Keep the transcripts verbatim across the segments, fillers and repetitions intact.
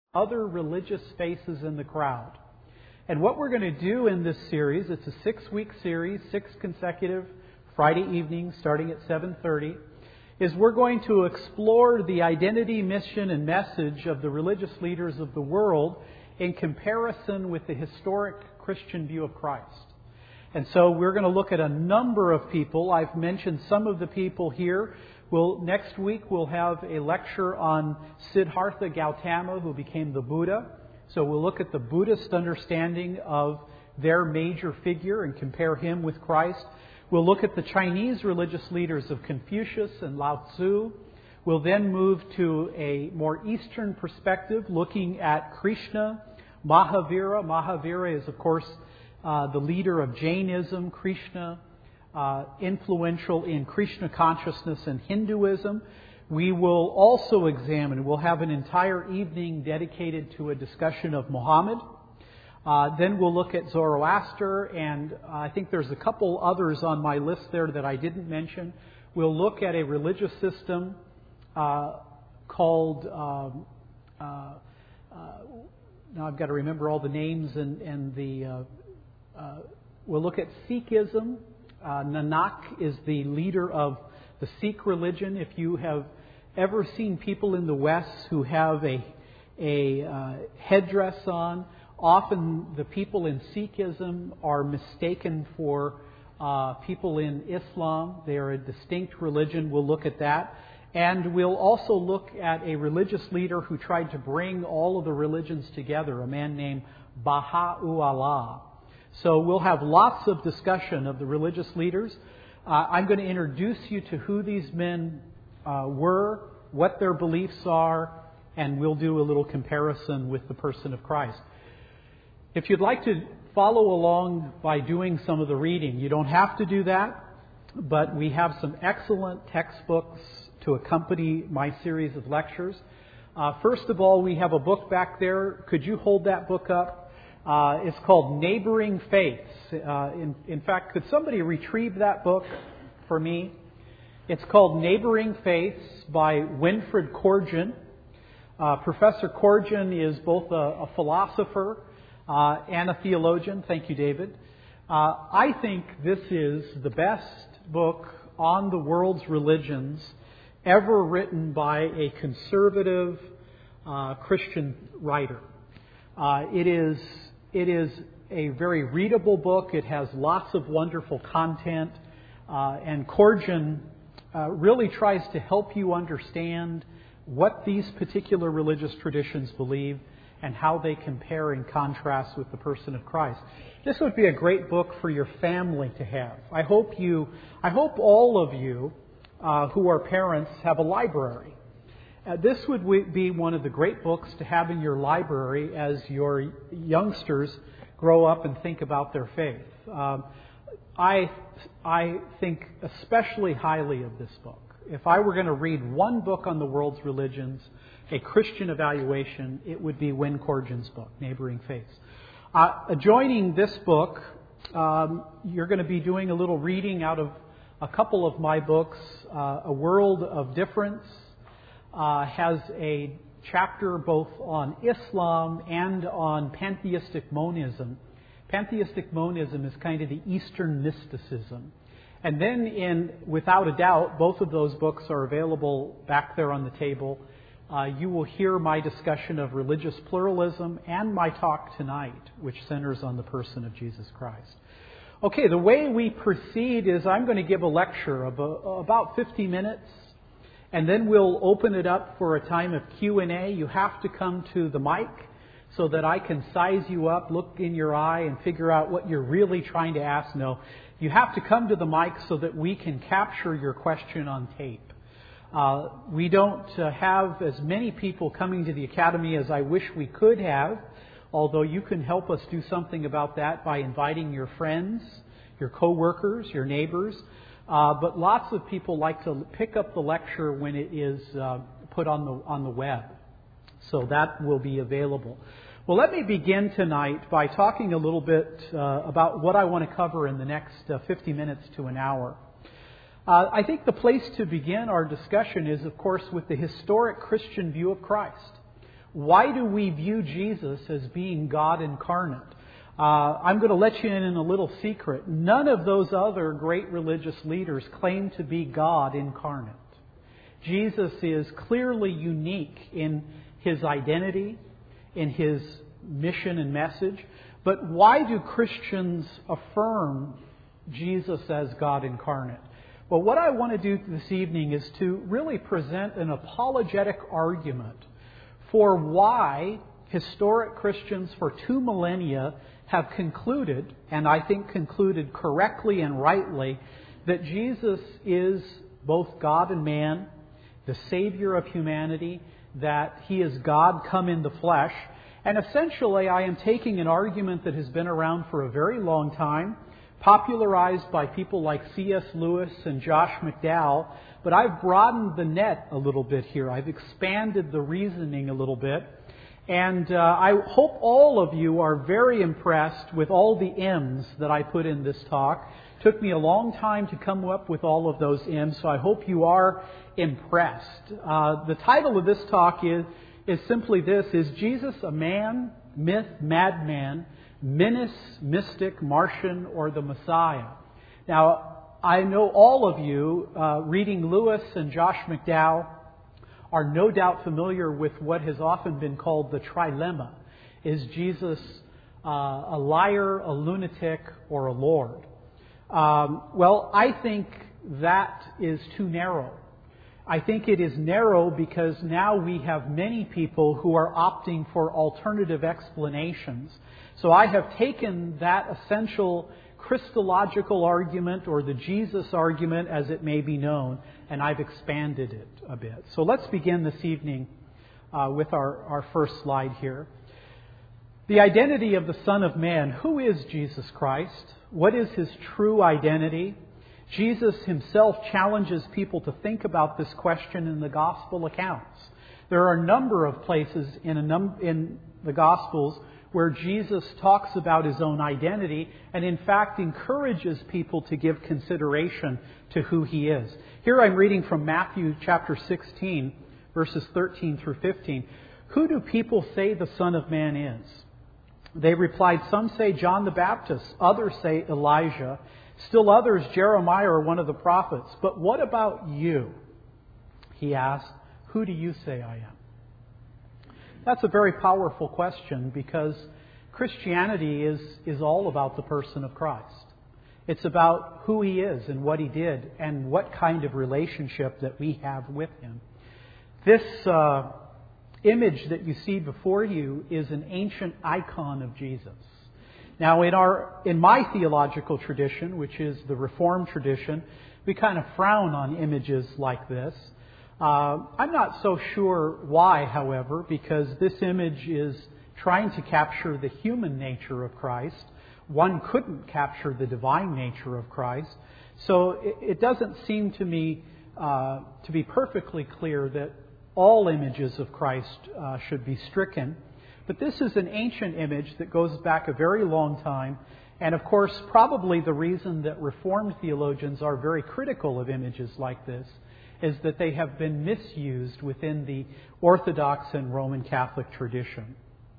other religious faces in the crowd. And what we're going to do in this series, it's a six-week series, six consecutive Friday evenings starting at seven thirty, is we're going to explore the identity, mission, and message of the religious leaders of the world in comparison with the historic Christian view of Christ. And so we're going to look at a number of people. I've mentioned some of the people here. We'll, next week we'll have a lecture on Siddhartha Gautama, who became the Buddha. So we'll look at the Buddhist understanding of their major figure and compare him with Christ. We'll look at the Chinese religious leaders of Confucius and Lao Tzu. We'll then move to a more Eastern perspective, looking at Krishna, Mahavira. Mahavira is, of course, uh, the leader of Jainism. Krishna, uh, influential in Krishna consciousness and Hinduism. We will also examine, we'll have an entire evening dedicated to a discussion of Muhammad. Uh, then we'll look at Zoroaster, and uh, I think there's a couple others on my list there that I didn't mention. We'll look at a religious system uh, called, um, uh, uh, now I've got to remember all the names, and, and the, uh, uh, we'll look at Sikhism. Uh, Nanak is the leader of the Sikh religion. If you have ever seen people in the West who have a, a uh, headdress on, often the people in Sikhism are mistaken for uh, people in Islam. They are a distinct religion. We'll look at that. And we'll also look at a religious leader who tried to bring all of the religions together, a man named Baha'u'llah. So we'll have lots of discussion of the religious leaders. Uh, I'm going to introduce you to who these men uh, were, what their beliefs are, and we'll do a little comparison with the person of Christ. If you'd like to follow along by doing some of the reading, you don't have to do that, but we have some excellent textbooks to accompany my series of lectures. Uh, first of all, we have a book back there. Could you hold that book up? Uh, it's called Neighboring Faiths. Uh, in, in fact, could somebody retrieve that book for me? It's called Neighboring Faiths by Winfred Corrigan. Uh, Professor Corrigan is both a, a philosopher uh, and a theologian. Thank you, David. Uh, I think this is the best book on the world's religions ever written by a conservative uh, Christian writer. Uh, it is it is a very readable book. It has lots of wonderful content, uh, and Corrigan uh, really tries to help you understand what these particular religious traditions believe and how they compare and contrast with the person of Christ. This would be a great book for your family to have. I hope you, I hope all of you uh, who are parents have a library. Uh, this would be one of the great books to have in your library as your youngsters grow up and think about their faith. Um, I, I think especially highly of this book. If I were going to read one book on the world's religions, a Christian evaluation, it would be Win Corrigan's book, Neighboring Faiths. Uh, adjoining this book, um, you're going to be doing a little reading out of a couple of my books. Uh, A World of Difference uh, has a chapter both on Islam and on pantheistic monism. Pantheistic monism is kind of the Eastern mysticism. And then, in without a doubt, both of those books are available back there on the table. Uh, you will hear my discussion of religious pluralism and my talk tonight, which centers on the person of Jesus Christ. Okay, the way we proceed is I'm going to give a lecture of a, about fifty minutes, and then we'll open it up for a time of Q and A. You have to come to the mic so that I can size you up, look in your eye, and figure out what you're really trying to ask. No, you have to come to the mic so that we can capture your question on tape. Uh, we don't uh, have as many people coming to the Academy as I wish we could have, although you can help us do something about that by inviting your friends, your co-workers, your neighbors. Uh, but lots of people like to pick up the lecture when it is uh, put on the on the web. So that will be available. Well, let me begin tonight by talking a little bit uh, about what I want to cover in the next uh, fifty minutes to an hour. Uh, I think the place to begin our discussion is, of course, with the historic Christian view of Christ. Why do we view Jesus as being God incarnate? Uh, I'm going to let you in on a little secret. None of those other great religious leaders claim to be God incarnate. Jesus is clearly unique in His identity, in His mission and message. But why do Christians affirm Jesus as God incarnate? Well, what I want to do this evening is to really present an apologetic argument for why historic Christians for two millennia have concluded, and I think concluded correctly and rightly, that Jesus is both God and man, the Savior of humanity, that He is God come in the flesh. And essentially, I am taking an argument that has been around for a very long time, popularized by people like C S Lewis and Josh McDowell, but I've broadened the net a little bit here. I've expanded the reasoning a little bit. And uh, I hope all of you are very impressed with all the M's that I put in this talk. It took me a long time to come up with all of those M's, so I hope you are impressed. Uh, the title of this talk is, is simply this: Is Jesus a man, myth, madman, menace, mystic, Martian, or the Messiah? Now, I know all of you, uh, reading Lewis and Josh McDowell, are no doubt familiar with what has often been called the trilemma. Is Jesus uh, a liar, a lunatic, or a Lord? Um, well, I think that is too narrow. I think it is narrow because now we have many people who are opting for alternative explanations. So I have taken that essential Christological argument, or the Jesus argument as it may be known, and I've expanded it a bit. So let's begin this evening uh, with our, our first slide here. The identity of the Son of Man. Who is Jesus Christ? What is His true identity? Jesus Himself challenges people to think about this question in the Gospel accounts. There are a number of places in, a num- in the Gospels where Jesus talks about His own identity and in fact encourages people to give consideration to who He is. Here I'm reading from Matthew chapter sixteen, verses thirteen through fifteen. Who do people say the Son of Man is? They replied, some say John the Baptist, others say Elijah, still others Jeremiah or one of the prophets. But what about you? He asked, who do you say I am? That's a very powerful question because Christianity is, is all about the person of Christ. It's about who He is and what He did and what kind of relationship that we have with Him. This uh, image that you see before you is an ancient icon of Jesus. Now, in our in my theological tradition, which is the Reformed tradition, we kind of frown on images like this. Uh, I'm not so sure why, however, because this image is trying to capture the human nature of Christ. One couldn't capture the divine nature of Christ. So it, it doesn't seem to me uh, to be perfectly clear that all images of Christ uh, should be stricken. But this is an ancient image that goes back a very long time. And of course, probably the reason that Reformed theologians are very critical of images like this is that they have been misused within the Orthodox and Roman Catholic tradition.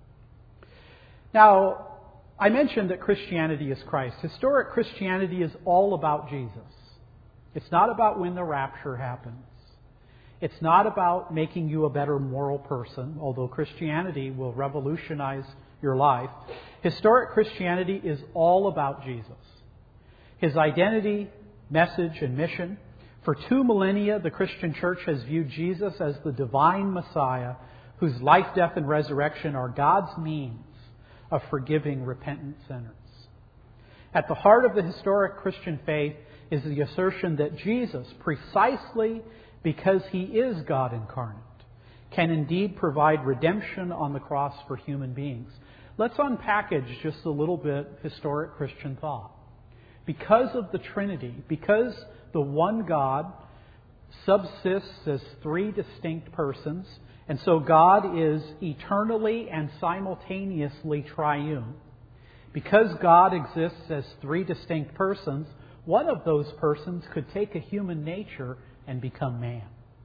Now, I mentioned that Christianity is Christ. Historic Christianity is all about Jesus. It's not about when the rapture happens. It's not about making you a better moral person, although Christianity will revolutionize your life. Historic Christianity is all about Jesus. His identity, message, and mission. For two millennia, the Christian church has viewed Jesus as the divine Messiah, whose life, death, and resurrection are God's means of forgiving repentant sinners. At the heart of the historic Christian faith is the assertion that Jesus, precisely because He is God incarnate, can indeed provide redemption on the cross for human beings. Let's unpackage just a little bit historic Christian thought. Because of the Trinity, because the one God subsists as three distinct persons, and so God is eternally and simultaneously triune. Because God exists as three distinct persons, one of those persons could take a human nature and become man.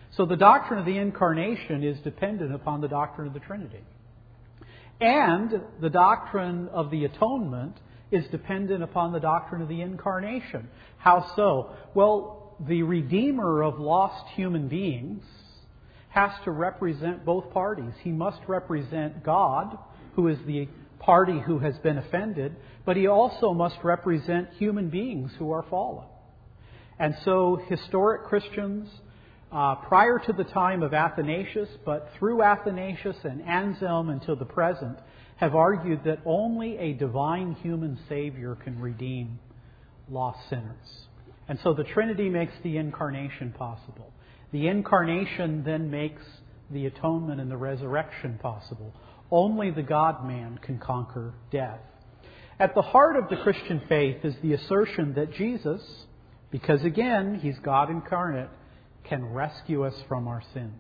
So the doctrine of the Incarnation is dependent upon the doctrine of the Trinity. And the doctrine of the Atonement is dependent upon the doctrine of the Incarnation. How so? Well, the Redeemer of lost human beings has to represent both parties. He must represent God, who is the party who has been offended, but he also must represent human beings who are fallen. And so historic Christians, uh, prior to the time of Athanasius, but through Athanasius and Anselm until the present, have argued that only a divine human Savior can redeem lost sinners. And so the Trinity makes the Incarnation possible. The Incarnation then makes the atonement and the resurrection possible. Only the God-man can conquer death. At the heart of the Christian faith is the assertion that Jesus, because again, He's God incarnate, can rescue us from our sins.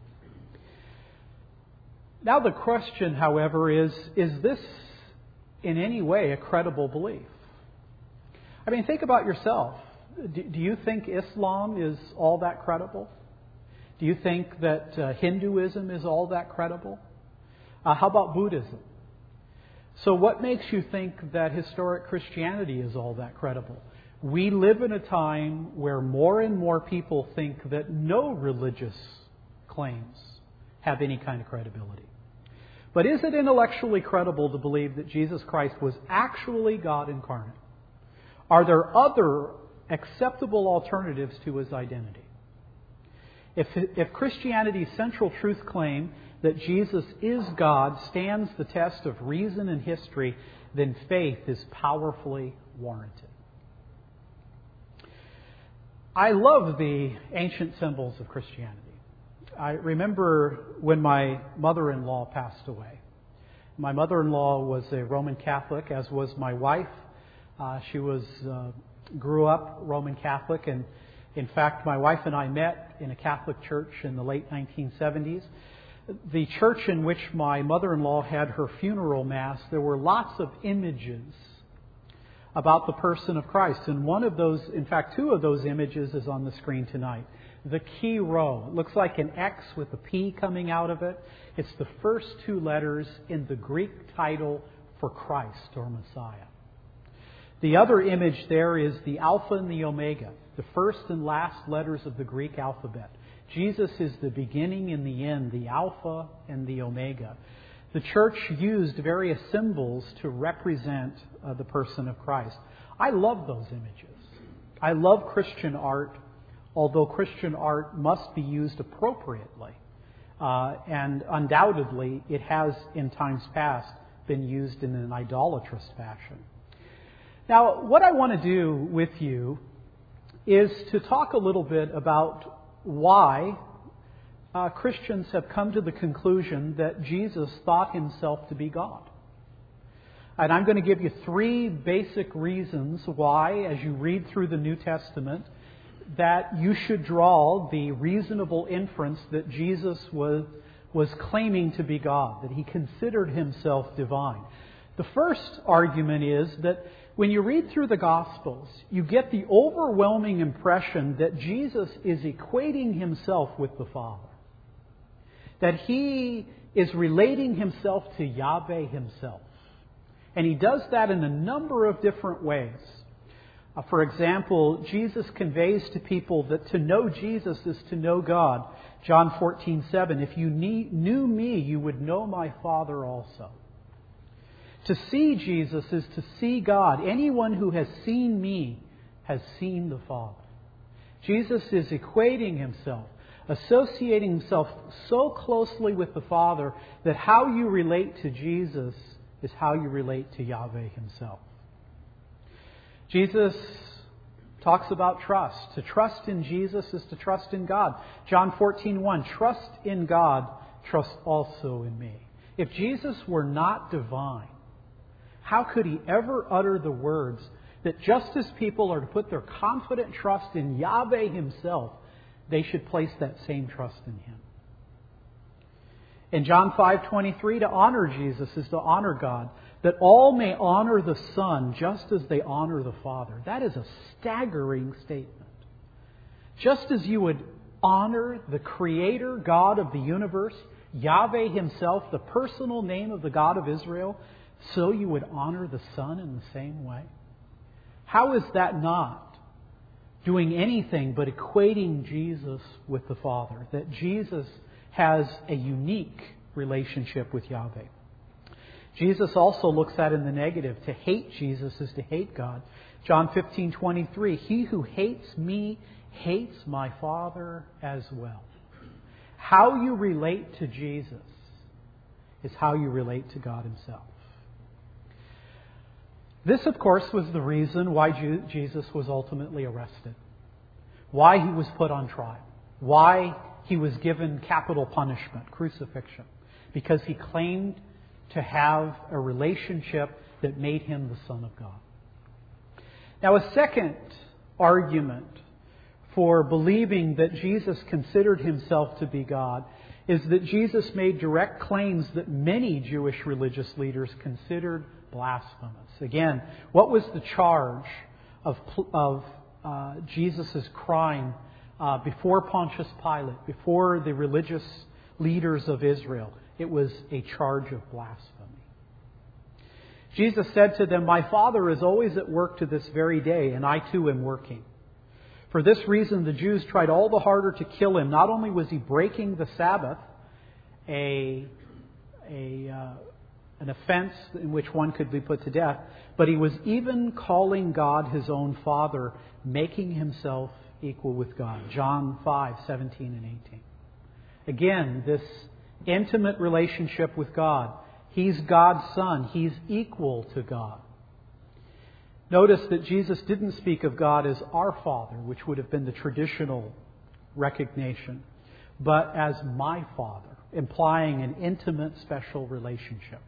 Now the question, however, is, is this in any way a credible belief? I mean, think about yourself. Do, do you think Islam is all that credible? Do you think that uh, Hinduism is all that credible? Uh, how about Buddhism? So what makes you think that historic Christianity is all that credible? We live in a time where more and more people think that no religious claims have any kind of credibility. But is it intellectually credible to believe that Jesus Christ was actually God incarnate? Are there other acceptable alternatives to His identity? If, if Christianity's central truth claim that Jesus is God stands the test of reason and history, then faith is powerfully warranted. I love the ancient symbols of Christianity. I remember when my mother-in-law passed away. My mother-in-law was a Roman Catholic, as was my wife. Uh, she was uh, grew up Roman Catholic, and in fact, my wife and I met in a Catholic church in the late nineteen seventies. The church in which my mother-in-law had her funeral mass, there were lots of images about the person of Christ. And one of those, in fact, two of those images is on the screen tonight. The key rho. It looks like an X with a P coming out of it. It's the first two letters in the Greek title for Christ or Messiah. The other image there is the Alpha and the Omega, the first and last letters of the Greek alphabet. Jesus is the beginning and the end, the Alpha and the Omega. The church used various symbols to represent uh, the person of Christ. I love those images. I love Christian art, although Christian art must be used appropriately. Uh, and undoubtedly, it has in times past been used in an idolatrous fashion. Now, what I want to do with you is to talk a little bit about why uh, Christians have come to the conclusion that Jesus thought Himself to be God. And I'm going to give you three basic reasons why, as you read through the New Testament, that you should draw the reasonable inference that Jesus was, was claiming to be God, that He considered Himself divine. The first argument is that when you read through the Gospels, you get the overwhelming impression that Jesus is equating Himself with the Father. That He is relating Himself to Yahweh Himself. And He does that in a number of different ways. Uh, for example, Jesus conveys to people that to know Jesus is to know God. John fourteen seven, if you need, knew me, you would know my Father also. To see Jesus is to see God. Anyone who has seen me has seen the Father. Jesus is equating Himself, associating Himself so closely with the Father that how you relate to Jesus is how you relate to Yahweh Himself. Jesus talks about trust. To trust in Jesus is to trust in God. John fourteen one, trust in God, trust also in me. If Jesus were not divine, how could He ever utter the words that just as people are to put their confident trust in Yahweh Himself, they should place that same trust in Him? In John five twenty-three, to honor Jesus is to honor God, that all may honor the Son just as they honor the Father. That is a staggering statement. Just as you would honor the Creator God of the universe, Yahweh Himself, the personal name of the God of Israel, so you would honor the Son in the same way? How is that not doing anything but equating Jesus with the Father? That Jesus has a unique relationship with Yahweh. Jesus also looks at in the negative. To hate Jesus is to hate God. John fifteen twenty-three, he who hates me hates my Father as well. How you relate to Jesus is how you relate to God Himself. This, of course, was the reason why Jesus was ultimately arrested. Why He was put on trial. Why He was given capital punishment, crucifixion. Because He claimed to have a relationship that made Him the Son of God. Now, a second argument for believing that Jesus considered Himself to be God is that Jesus made direct claims that many Jewish religious leaders considered blasphemous. Again, what was the charge of, of uh, Jesus' crime uh, before Pontius Pilate, before the religious leaders of Israel? It was a charge of blasphemy. Jesus said to them, my Father is always at work to this very day, and I too am working. For this reason, the Jews tried all the harder to kill Him. Not only was He breaking the Sabbath, a, a, uh, an offense in which one could be put to death, but He was even calling God His own Father, making Himself equal with God. John five, seventeen and eighteen. Again, this intimate relationship with God. He's God's Son. He's equal to God. Notice that Jesus didn't speak of God as our Father, which would have been the traditional recognition, but as my Father, implying an intimate, special relationship.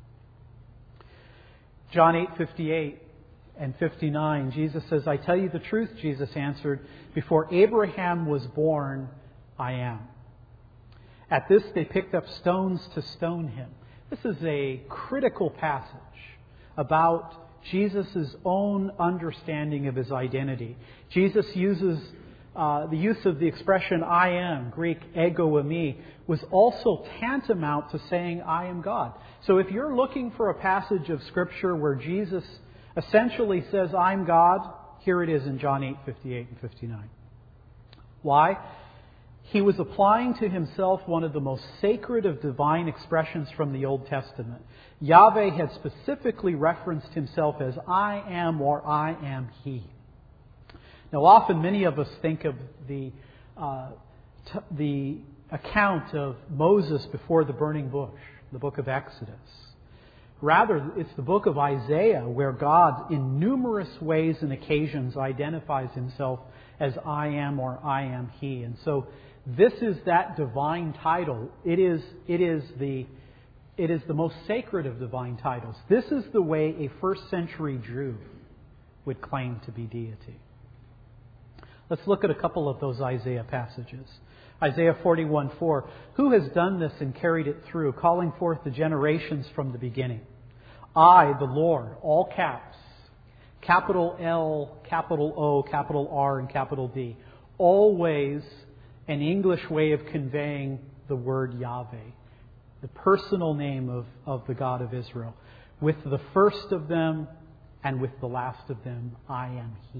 John eight fifty-eight and fifty-nine, Jesus says, I tell you the truth, Jesus answered, before Abraham was born, I am. At this they picked up stones to stone Him. This is a critical passage about Jesus' own understanding of His identity. Jesus uses uh, the use of the expression I am, Greek ego eimi, was also tantamount to saying I am God. So if you're looking for a passage of Scripture where Jesus essentially says I'm God, here it is in John eight fifty-eight and fifty-nine. Why? He was applying to Himself one of the most sacred of divine expressions from the Old Testament. Yahweh had specifically referenced Himself as I am or I am He. Now often many of us think of the, uh, t- the account of Moses before the burning bush, the book of Exodus. Rather, it's the book of Isaiah where God in numerous ways and occasions identifies Himself as I am or I am He. And so this is that divine title. It is, it is the, it is the most sacred of divine titles. This is the way a first century Jew would claim to be deity. Let's look at a couple of those Isaiah passages. Isaiah forty-one four. Who has done this and carried it through, calling forth the generations from the beginning? I, the Lord, all caps, capital L, capital O, capital R, and capital D. Always an English way of conveying the word Yahweh, the personal name of, of the God of Israel. With the first of them and with the last of them, I am He.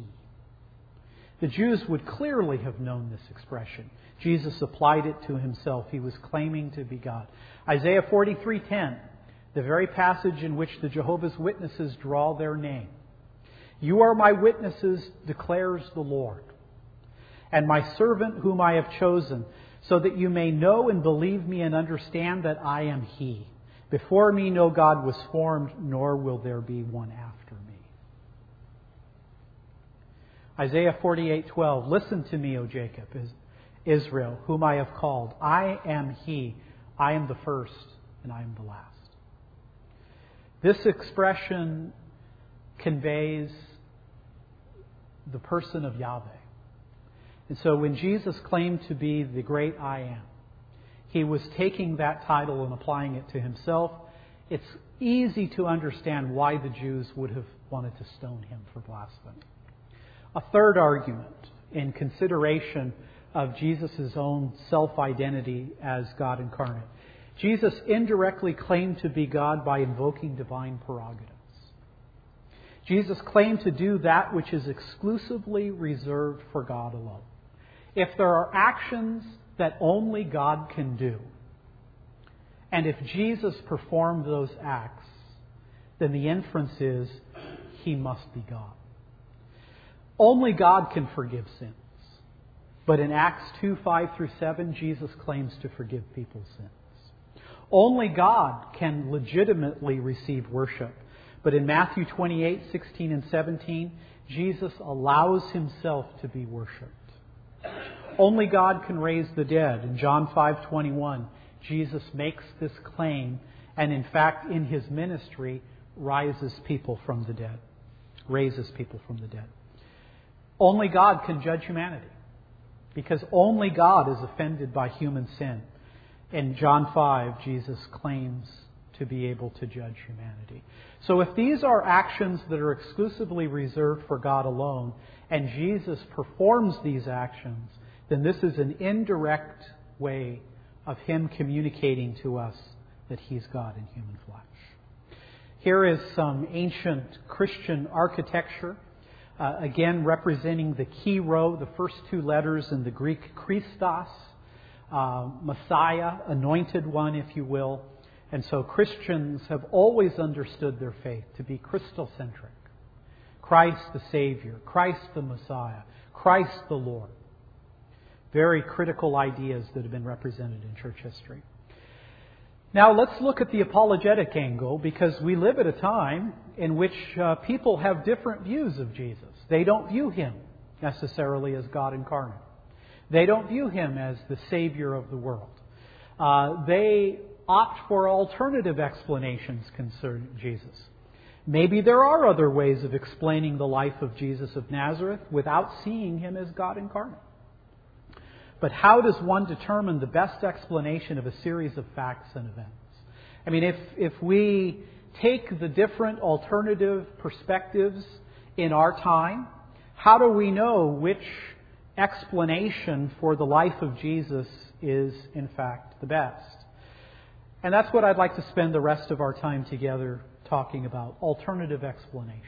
The Jews would clearly have known this expression. Jesus applied it to Himself. He was claiming to be God. Isaiah forty-three ten, the very passage in which the Jehovah's Witnesses draw their name. You are my witnesses, declares the Lord, and my servant whom I have chosen, so that you may know and believe me and understand that I am He. Before me no God was formed, nor will there be one after me. Isaiah forty-eight twelve, listen to me, O Jacob, Israel, whom I have called. I am He. I am the first and I am the last. This expression conveys the person of Yahweh. And so when Jesus claimed to be the great I am, He was taking that title and applying it to Himself. It's easy to understand why the Jews would have wanted to stone Him for blasphemy. A third argument in consideration of Jesus' own self-identity as God incarnate. Jesus indirectly claimed to be God by invoking divine prerogatives. Jesus claimed to do that which is exclusively reserved for God alone. If there are actions that only God can do, and if Jesus performed those acts, then the inference is He must be God. Only God can forgive sins. But in Acts two, five through seven, Jesus claims to forgive people's sins. Only God can legitimately receive worship. But in Matthew twenty-eight, sixteen and seventeen, Jesus allows Himself to be worshipped. Only God can raise the dead. In John five, twenty-one, Jesus makes this claim and in fact in His ministry rises people from the dead. Raises people from the dead. Only God can judge humanity, because only God is offended by human sin. In John five, Jesus claims to be able to judge humanity. So if these are actions that are exclusively reserved for God alone, and Jesus performs these actions, then this is an indirect way of Him communicating to us that He's God in human flesh. Here is some ancient Christian architecture, uh, again representing the key row, the first two letters in the Greek Christos, uh, Messiah, anointed one, if you will. And so Christians have always understood their faith to be Christocentric. Christ the Savior, Christ the Messiah, Christ the Lord. Very critical ideas that have been represented in church history. Now let's look at the apologetic angle, because we live at a time in which uh, people have different views of Jesus. They don't view Him necessarily as God incarnate. They don't view Him as the Savior of the world. Uh, they opt for alternative explanations concerning Jesus. Maybe there are other ways of explaining the life of Jesus of Nazareth without seeing Him as God incarnate. But how does one determine the best explanation of a series of facts and events? I mean, if, if we take the different alternative perspectives in our time, how do we know which explanation for the life of Jesus is, in fact, the best? And that's what I'd like to spend the rest of our time together talking about, alternative explanations.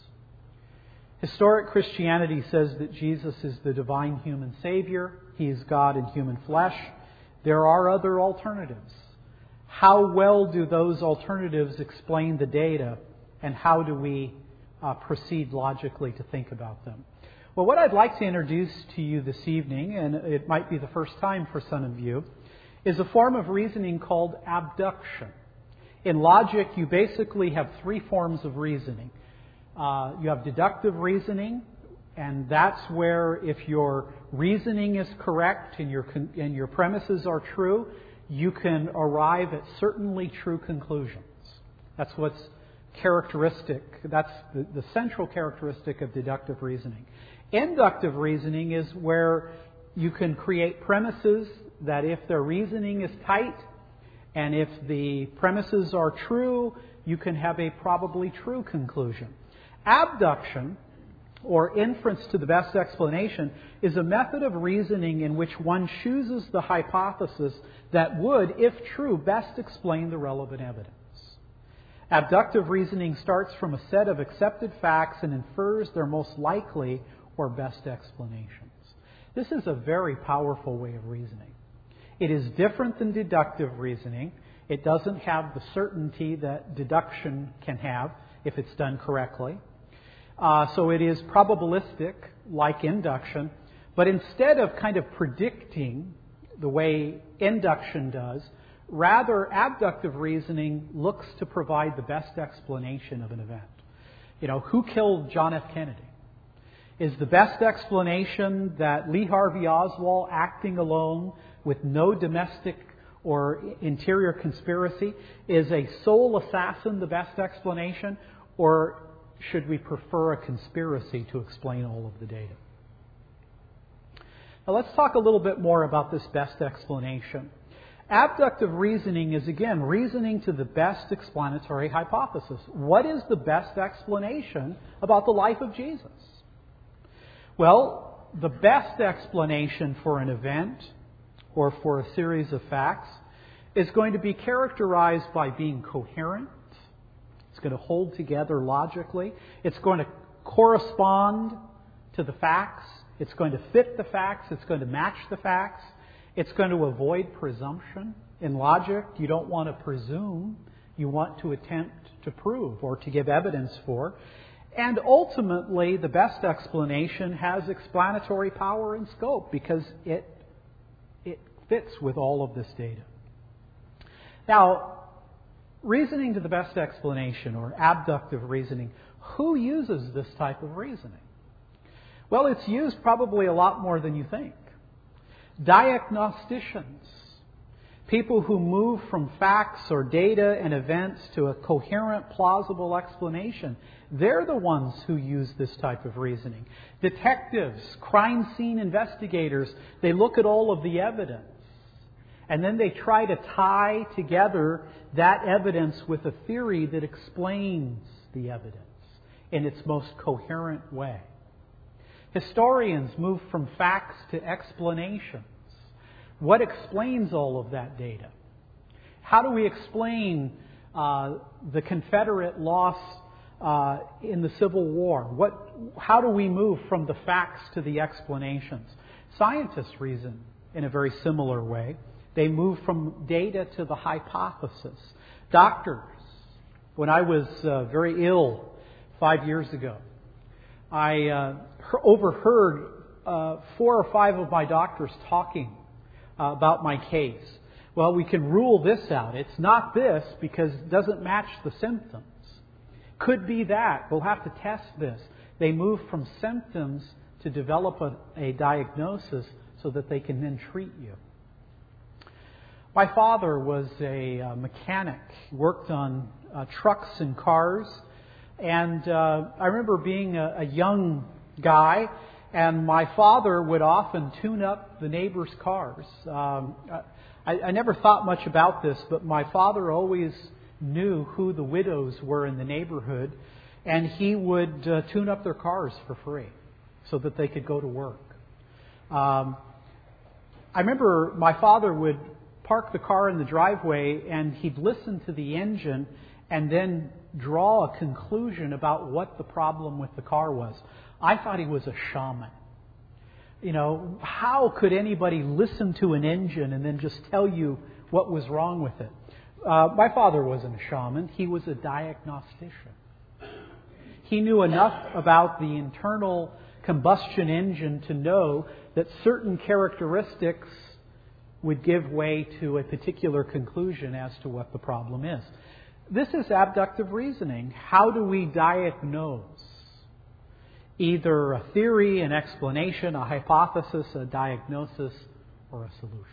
Historic Christianity says that Jesus is the divine human Savior. He is God in human flesh. There are other alternatives. How well do those alternatives explain the data, and how do we uh, proceed logically to think about them? Well, what I'd like to introduce to you this evening, and it might be the first time for some of you, is a form of reasoning called abduction. In logic, you basically have three forms of reasoning. Uh, you have deductive reasoning, and that's where if your reasoning is correct and your con- and your premises are true, you can arrive at certainly true conclusions. That's what's characteristic. That's the, the central characteristic of deductive reasoning. Inductive reasoning is where you can create premises that if their reasoning is tight and if the premises are true, you can have a probably true conclusion. Abduction, or inference to the best explanation, is a method of reasoning in which one chooses the hypothesis that would, if true, best explain the relevant evidence. Abductive reasoning starts from a set of accepted facts and infers their most likely or best explanations. This is a very powerful way of reasoning. It is different than deductive reasoning. It doesn't have the certainty that deduction can have if it's done correctly. Uh, so it is probabilistic, like induction, but instead of kind of predicting the way induction does, rather abductive reasoning looks to provide the best explanation of an event. You know, who killed John F. Kennedy? Is the best explanation that Lee Harvey Oswald, acting alone with no domestic or interior conspiracy, is a sole assassin the best explanation? Or should we prefer a conspiracy to explain all of the data? Now let's talk a little bit more about this best explanation. Abductive reasoning is, again, reasoning to the best explanatory hypothesis. What is the best explanation about the life of Jesus? Well, the best explanation for an event or for a series of facts is going to be characterized by being coherent. It's going to hold together logically. It's going to correspond to the facts. It's going to fit the facts. It's going to match the facts. It's going to avoid presumption. In logic, you don't want to presume. You want to attempt to prove or to give evidence for. And ultimately, the best explanation has explanatory power and scope because it, it fits with all of this data. Now, reasoning to the best explanation or abductive reasoning, who uses this type of reasoning? Well, it's used probably a lot more than you think. Diagnosticians, people who move from facts or data and events to a coherent, plausible explanation, they're the ones who use this type of reasoning. Detectives, crime scene investigators, they look at all of the evidence and then they try to tie together that evidence with a theory that explains the evidence in its most coherent way. Historians move from facts to explanations. What explains all of that data? How do we explain uh, the Confederate loss uh, in the Civil War? What, how do we move from the facts to the explanations? Scientists reason in a very similar way. They move from data to the hypothesis. Doctors, when I was uh, very ill five years ago, I uh, overheard uh, four or five of my doctors talking uh, about my case. Well, we can rule this out. It's not this because it doesn't match the symptoms. Could be that. We'll have to test this. They move from symptoms to develop a, a diagnosis so that they can then treat you. My father was a uh, mechanic. He worked on uh, trucks and cars. And uh, I remember being a, a young guy, and my father would often tune up the neighbors' cars. Um, I, I never thought much about this, but my father always knew who the widows were in the neighborhood, and he would uh, tune up their cars for free so that they could go to work. Um, I remember my father would park the car in the driveway, and he'd listen to the engine and then draw a conclusion about what the problem with the car was. I thought he was a shaman. You know, how could anybody listen to an engine and then just tell you what was wrong with it? Uh, my father wasn't a shaman. He was a diagnostician. He knew enough about the internal combustion engine to know that certain characteristics would give way to a particular conclusion as to what the problem is. This is abductive reasoning. How do we diagnose either a theory, an explanation, a hypothesis, a diagnosis, or a solution?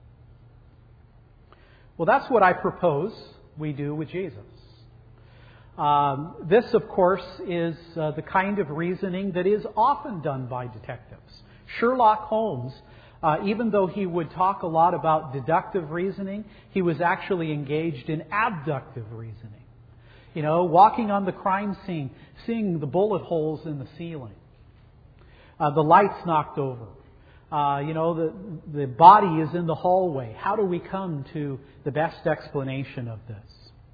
Well, that's what I propose we do with Jesus. Um, this, of course, is uh, the kind of reasoning that is often done by detectives. Sherlock Holmes, Uh, even though he would talk a lot about deductive reasoning, he was actually engaged in abductive reasoning. You know, walking on the crime scene, seeing the bullet holes in the ceiling, uh, the lights knocked over. Uh, you know, the, the body is in the hallway. How do we come to the best explanation of this?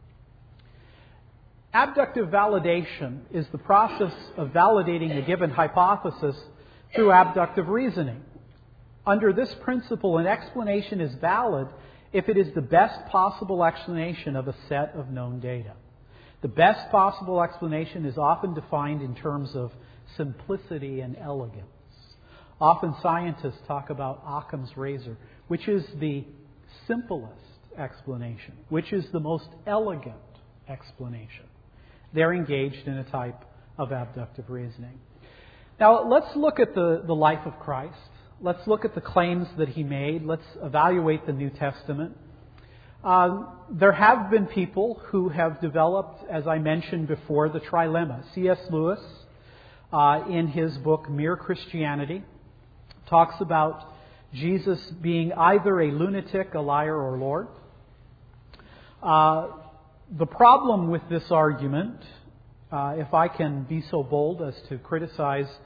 Abductive validation is the process of validating a given hypothesis through abductive reasoning. Under this principle, an explanation is valid if it is the best possible explanation of a set of known data. The best possible explanation is often defined in terms of simplicity and elegance. Often scientists talk about Occam's razor, which is the simplest explanation, which is the most elegant explanation. They're engaged in a type of abductive reasoning. Now, let's look at the, the life of Christ. Let's look at the claims that he made. Let's evaluate the New Testament. Uh, there have been people who have developed, as I mentioned before, the trilemma. C S Lewis, uh, in his book Mere Christianity, talks about Jesus being either a lunatic, a liar, or Lord. Uh, the problem with this argument, uh, if I can be so bold as to criticize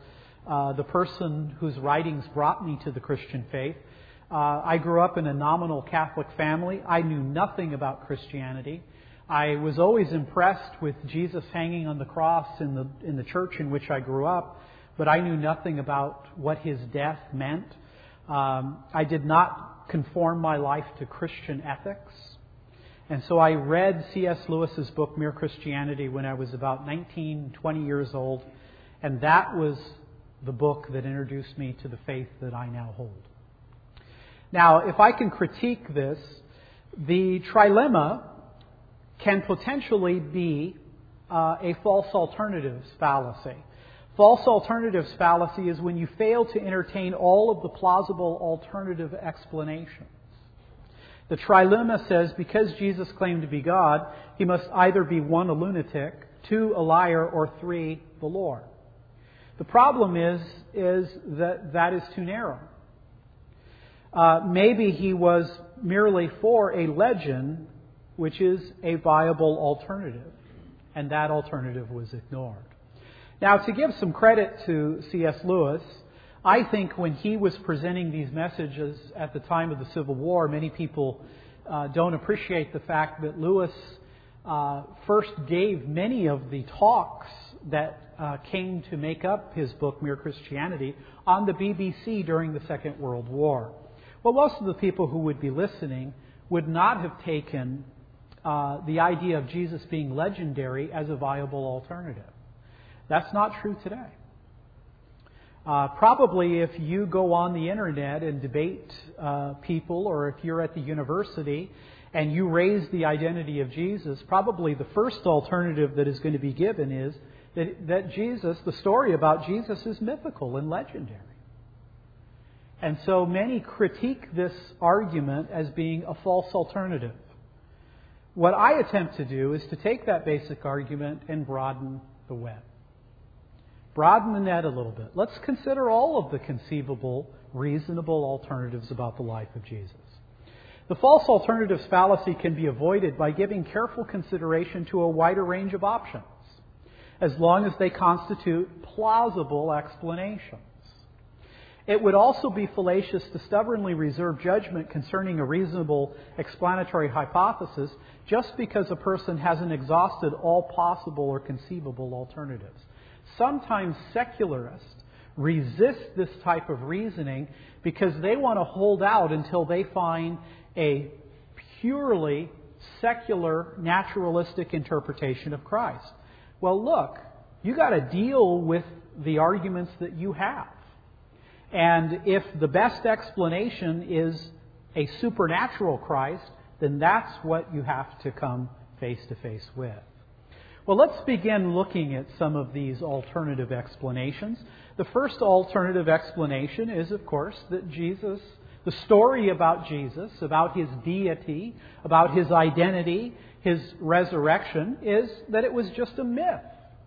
uh, the person whose writings brought me to the Christian faith. Uh, I grew up in a nominal Catholic family. I knew nothing about Christianity. I was always impressed with Jesus hanging on the cross in the in the church in which I grew up, but I knew nothing about what His death meant. Um, I did not conform my life to Christian ethics. And so I read C S Lewis's book, Mere Christianity, when I was about nineteen, twenty years old. And that was the book that introduced me to the faith that I now hold. Now, if I can critique this, the trilemma can potentially be uh, a false alternatives fallacy. False alternatives fallacy is when you fail to entertain all of the plausible alternative explanations. The trilemma says because Jesus claimed to be God, He must either be one, a lunatic, two, a liar, or three, the Lord. The problem is, is that that is too narrow. Uh, maybe He was merely for a legend, which is a viable alternative, and that alternative was ignored. Now, to give some credit to C S Lewis, I think when he was presenting these messages at the time of the Civil War, many people uh, don't appreciate the fact that Lewis uh, first gave many of the talks that uh, came to make up his book, Mere Christianity, on the B B C during the Second World War. Well, most of the people who would be listening would not have taken uh, the idea of Jesus being legendary as a viable alternative. That's not true today. Uh, probably if you go on the internet and debate uh, people, or if you're at the university and you raise the identity of Jesus, probably the first alternative that is going to be given is that, that Jesus, the story about Jesus, is mythical and legendary. And so many critique this argument as being a false alternative. What I attempt to do is to take that basic argument and broaden the web. Broaden the net a little bit. Let's consider all of the conceivable, reasonable alternatives about the life of Jesus. The false alternatives fallacy can be avoided by giving careful consideration to a wider range of options, as long as they constitute plausible explanations. It would also be fallacious to stubbornly reserve judgment concerning a reasonable explanatory hypothesis just because a person hasn't exhausted all possible or conceivable alternatives. Sometimes secularists resist this type of reasoning because they want to hold out until they find a purely secular, naturalistic interpretation of Christ. Well, look, you got to deal with the arguments that you have. And if the best explanation is a supernatural Christ, then that's what you have to come face to face with. Well, let's begin looking at some of these alternative explanations. The first alternative explanation is, of course, that Jesus, the story about Jesus, about His deity, about His identity, His resurrection, is that it was just a myth.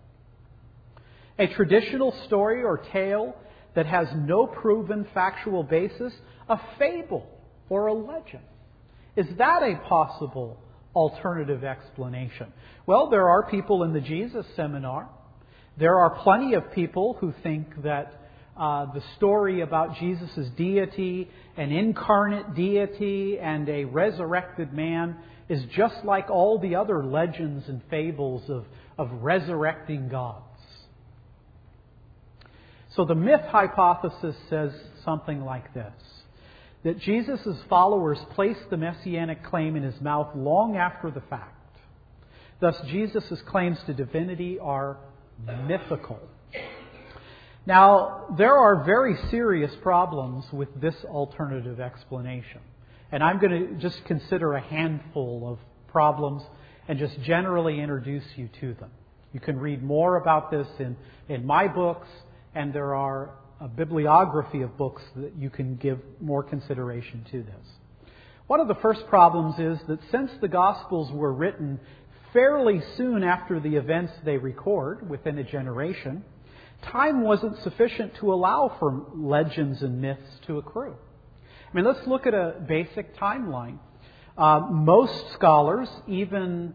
A traditional story or tale that has no proven factual basis, a fable or a legend. Is that a possible alternative explanation? Well, there are people in the Jesus Seminar. There are plenty of people who think that uh, the story about Jesus' deity, an incarnate deity, and a resurrected man is just like all the other legends and fables of, of resurrecting gods. So the myth hypothesis says something like this: that Jesus' followers placed the messianic claim in His mouth long after the fact. Thus, Jesus' claims to divinity are mythical. Now, there are very serious problems with this alternative explanation. And I'm going to just consider a handful of problems and just generally introduce you to them. You can read more about this in, in my books, and there are a bibliography of books that you can give more consideration to this. One of the first problems is that since the Gospels were written fairly soon after the events they record, within a generation, time wasn't sufficient to allow for legends and myths to accrue. I mean, let's look at a basic timeline. Uh, most scholars, even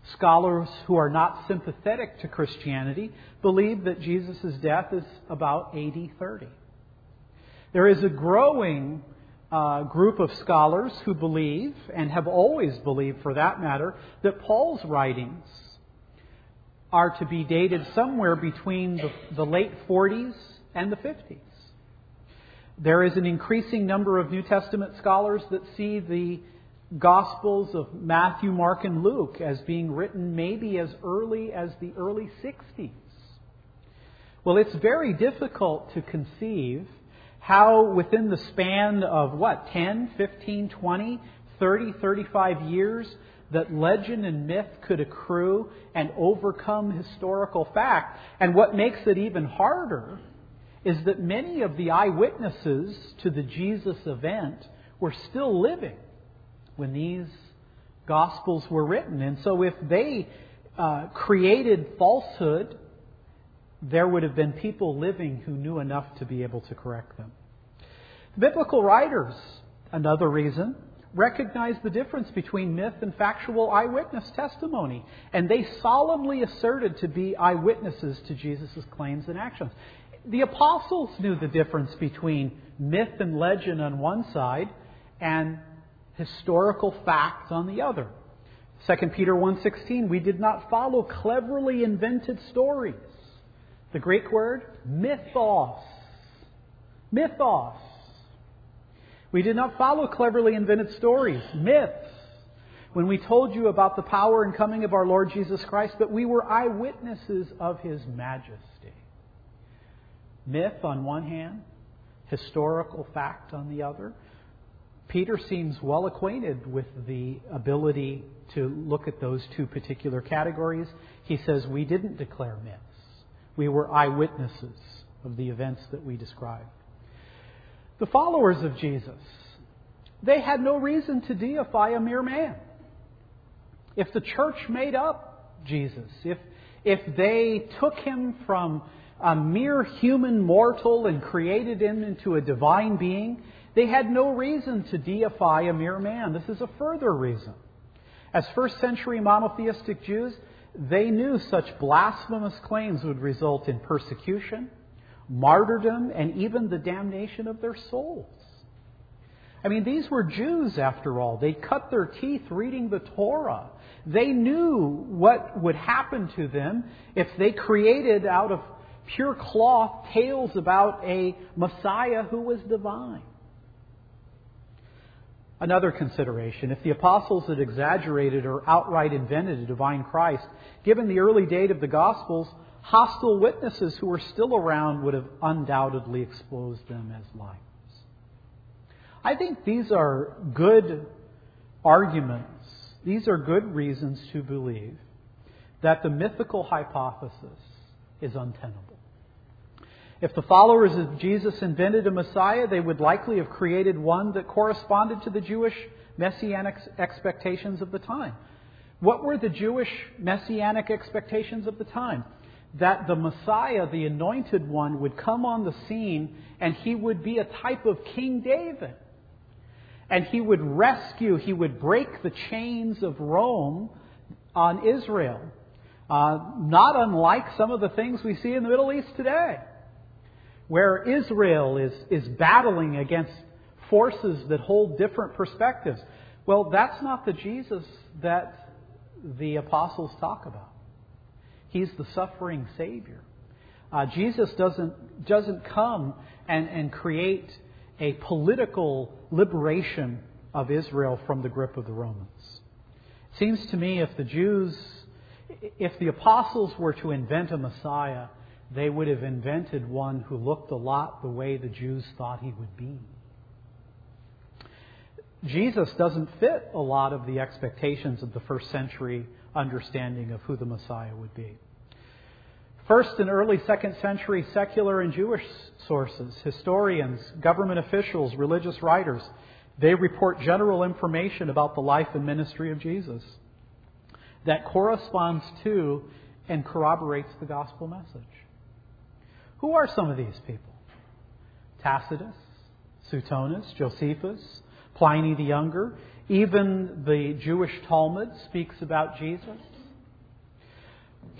Scholars who are not sympathetic to Christianity believe that Jesus' death is about A D thirty. There is a growing uh, group of scholars who believe, and have always believed for that matter, that Paul's writings are to be dated somewhere between the, the late forties and the fifties. There is an increasing number of New Testament scholars that see the Gospels of Matthew, Mark, and Luke as being written maybe as early as the early sixties. Well, it's very difficult to conceive how within the span of, what, ten, fifteen, twenty, thirty, thirty-five years that legend and myth could accrue and overcome historical fact. And what makes it even harder is that many of the eyewitnesses to the Jesus event were still living when these Gospels were written. And so if they uh, created falsehood, there would have been people living who knew enough to be able to correct them. Biblical writers, another reason, recognize the difference between myth and factual eyewitness testimony. And they solemnly asserted to be eyewitnesses to Jesus' claims and actions. The apostles knew the difference between myth and legend on one side and historical facts on the other. Second Peter one sixteen, we did not follow cleverly invented stories. The Greek word, mythos. Mythos. We did not follow cleverly invented stories, myths, when we told you about the power and coming of our Lord Jesus Christ, but we were eyewitnesses of His majesty. Myth on one hand, historical fact on the other. Peter seems well acquainted with the ability to look at those two particular categories. He says, we didn't declare myths. We were eyewitnesses of the events that we described. The followers of Jesus, they had no reason to deify a mere man. If the church made up Jesus, if, if they took Him from a mere human mortal and created Him into a divine being, they had no reason to deify a mere man. This is a further reason. As first century monotheistic Jews, they knew such blasphemous claims would result in persecution, martyrdom, and even the damnation of their souls. I mean, these were Jews after all. They cut their teeth reading the Torah. They knew what would happen to them if they created out of pure cloth tales about a Messiah who was divine. Another consideration, if the apostles had exaggerated or outright invented a divine Christ, given the early date of the Gospels, hostile witnesses who were still around would have undoubtedly exposed them as liars. I think these are good arguments. These are good reasons to believe that the mythical hypothesis is untenable. If the followers of Jesus invented a Messiah, they would likely have created one that corresponded to the Jewish messianic expectations of the time. What were the Jewish messianic expectations of the time? That the Messiah, the anointed one, would come on the scene and He would be a type of King David. And He would rescue, He would break the chains of Rome on Israel. Uh, not unlike some of the things we see in the Middle East today, where Israel is, is battling against forces that hold different perspectives. Well, that's not the Jesus that the apostles talk about. He's the suffering Savior. Uh, Jesus doesn't, doesn't come and, and create a political liberation of Israel from the grip of the Romans. It seems to me if the Jews, if the apostles were to invent a Messiah, they would have invented one who looked a lot the way the Jews thought He would be. Jesus doesn't fit a lot of the expectations of the first century understanding of who the Messiah would be. First and early second century secular and Jewish sources, historians, government officials, religious writers, they report general information about the life and ministry of Jesus that corresponds to and corroborates the gospel message. Who are some of these people? Tacitus, Suetonius, Josephus, Pliny the Younger. Even the Jewish Talmud speaks about Jesus.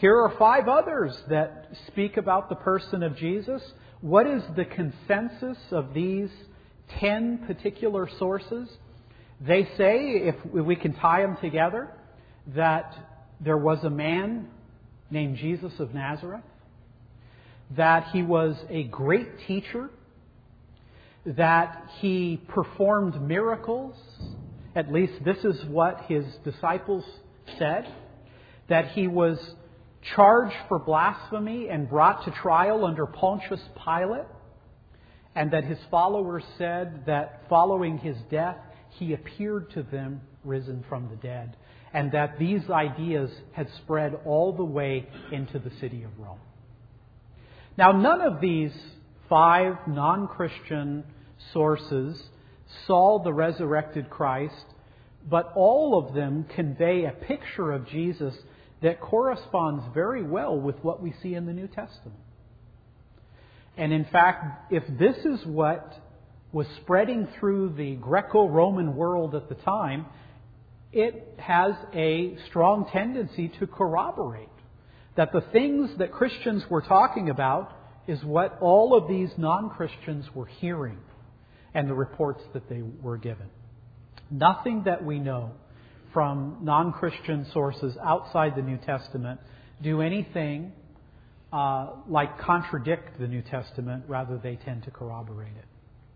Here are five others that speak about the person of Jesus. What is the consensus of these ten particular sources? They say, if we can tie them together, that there was a man named Jesus of Nazareth, that he was a great teacher, that he performed miracles, at least this is what his disciples said, that he was charged for blasphemy and brought to trial under Pontius Pilate, and that his followers said that following his death, he appeared to them risen from the dead, and that these ideas had spread all the way into the city of Rome. Now, none of these five non-Christian sources saw the resurrected Christ, but all of them convey a picture of Jesus that corresponds very well with what we see in the New Testament. And in fact, if this is what was spreading through the Greco-Roman world at the time, it has a strong tendency to corroborate that the things that Christians were talking about is what all of these non-Christians were hearing and the reports that they were given. Nothing that we know from non-Christian sources outside the New Testament do anything uh, like contradict the New Testament. Rather, they tend to corroborate it.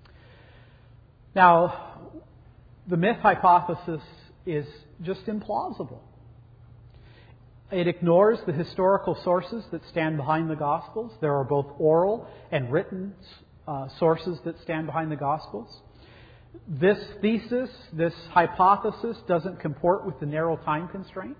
Now, the myth hypothesis is just implausible. It ignores the historical sources that stand behind the Gospels. There are both oral and written uh, sources that stand behind the Gospels. This thesis, this hypothesis, doesn't comport with the narrow time constraints.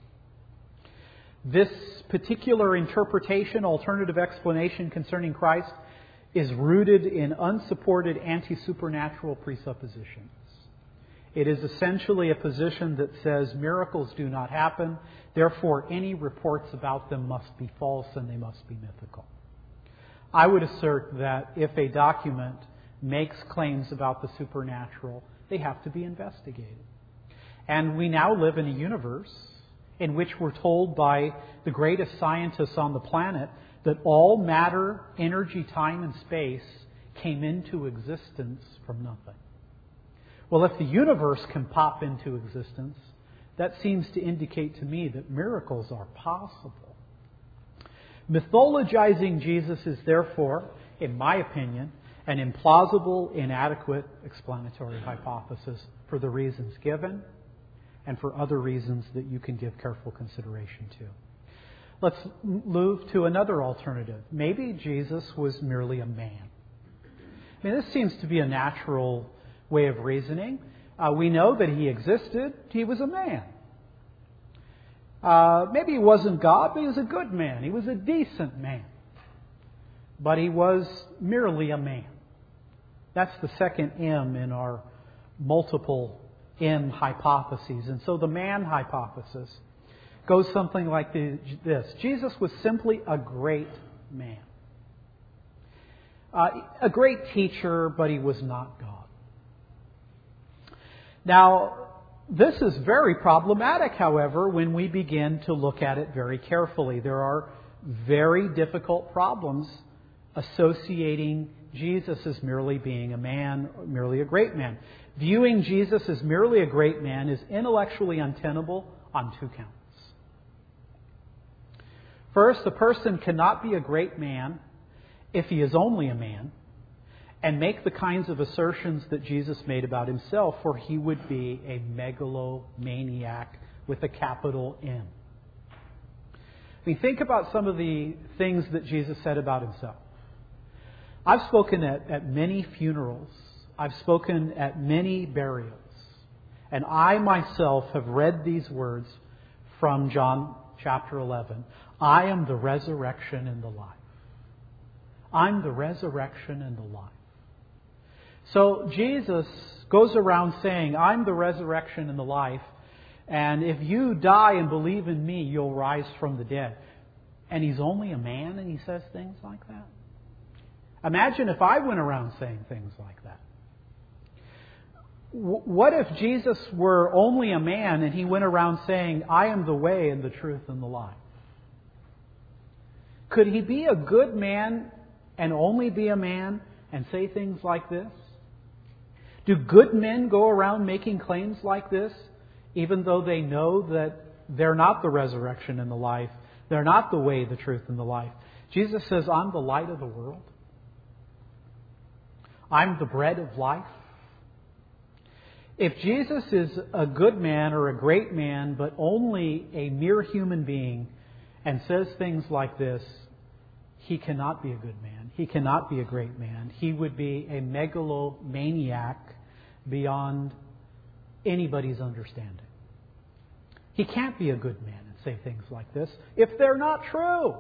This particular interpretation, alternative explanation concerning Christ, is rooted in unsupported anti-supernatural presuppositions. It is essentially a position that says miracles do not happen, therefore any reports about them must be false and they must be mythical. I would assert that if a document makes claims about the supernatural, they have to be investigated. And we now live in a universe in which we're told by the greatest scientists on the planet that all matter, energy, time, and space came into existence from nothing. Well, if the universe can pop into existence, that seems to indicate to me that miracles are possible. Mythologizing Jesus is therefore, in my opinion, an implausible, inadequate explanatory hypothesis for the reasons given and for other reasons that you can give careful consideration to. Let's move to another alternative. Maybe Jesus was merely a man. I mean, this seems to be a natural way of reasoning. Uh, we know that he existed. He was a man. Uh, maybe he wasn't God, but he was a good man. He was a decent man. But he was merely a man. That's the second M in our multiple M hypotheses. And so the man hypothesis goes something like this. Jesus was simply a great man. Uh, a great teacher, but he was not God. Now, this is very problematic, however, when we begin to look at it very carefully. There are very difficult problems associating Jesus as merely being a man, merely a great man. Viewing Jesus as merely a great man is intellectually untenable on two counts. First, a person cannot be a great man if he is only a man and make the kinds of assertions that Jesus made about himself, for he would be a megalomaniac with a capital M. I mean, think about some of the things that Jesus said about himself. I've spoken at, at many funerals. I've spoken at many burials. And I myself have read these words from John chapter eleven. I am the resurrection and the life. I'm the resurrection and the life. So Jesus goes around saying, I'm the resurrection and the life. And if you die and believe in me, you'll rise from the dead. And he's only a man and he says things like that. Imagine if I went around saying things like that. What if Jesus were only a man and he went around saying, I am the way and the truth and the life? Could he be a good man and only be a man and say things like this? Do good men go around making claims like this, even though they know that they're not the resurrection and the life? They're not the way, the truth, and the life. Jesus says, I'm the light of the world. I'm the bread of life. If Jesus is a good man or a great man, but only a mere human being, and says things like this, he cannot be a good man. He cannot be a great man. He would be a megalomaniac beyond anybody's understanding. He can't be a good man and say things like this if they're not true.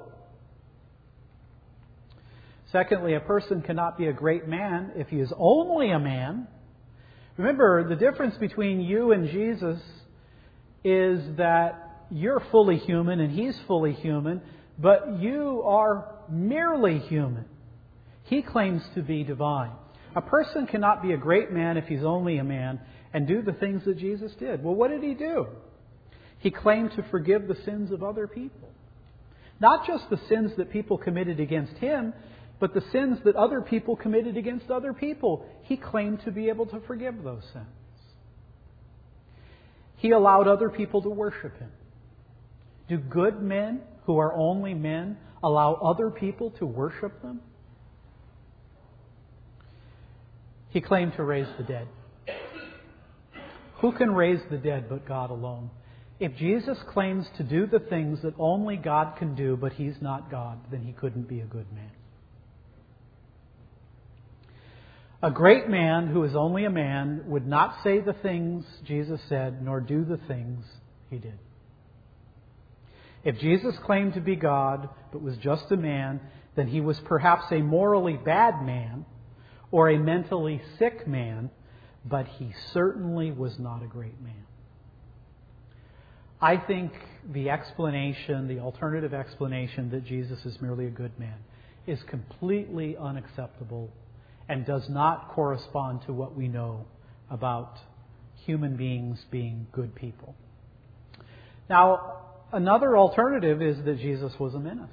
Secondly, a person cannot be a great man if he is only a man. Remember, the difference between you and Jesus is that you're fully human and He's fully human, but you are merely human. He claims to be divine. A person cannot be a great man if he's only a man and do the things that Jesus did. Well, what did He do? He claimed to forgive the sins of other people. Not just the sins that people committed against Him, but the sins that other people committed against other people. He claimed to be able to forgive those sins. He allowed other people to worship Him. Do good men who are only men allow other people to worship them? He claimed to raise the dead. Who can raise the dead but God alone? If Jesus claims to do the things that only God can do, but He's not God, then He couldn't be a good man. A great man who is only a man would not say the things Jesus said, nor do the things He did. If Jesus claimed to be God, but was just a man, then He was perhaps a morally bad man or a mentally sick man, but He certainly was not a great man. I think the explanation, the alternative explanation that Jesus is merely a good man, is completely unacceptable and does not correspond to what we know about human beings being good people. Now, another alternative is that Jesus was a menace.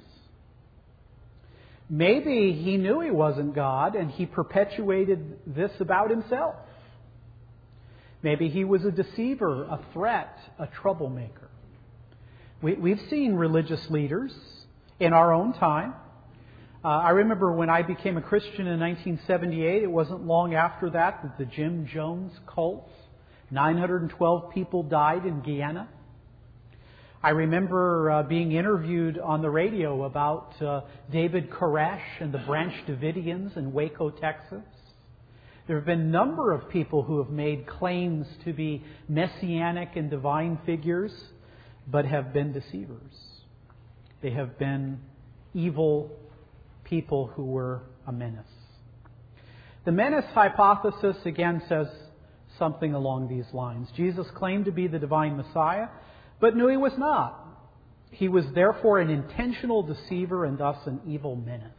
Maybe He knew He wasn't God and He perpetuated this about Himself. Maybe He was a deceiver, a threat, a troublemaker. We, we've seen religious leaders in our own time. Uh, I remember when I became a Christian in nineteen seventy-eight, it wasn't long after that that the Jim Jones cult, nine hundred twelve people died in Guyana. I remember uh, being interviewed on the radio about uh, David Koresh and the Branch Davidians in Waco, Texas. There have been a number of people who have made claims to be messianic and divine figures, but have been deceivers. They have been evil people who were a menace. The menace hypothesis again says something along these lines. Jesus claimed to be the divine Messiah, but knew He was not. He was therefore an intentional deceiver and thus an evil menace.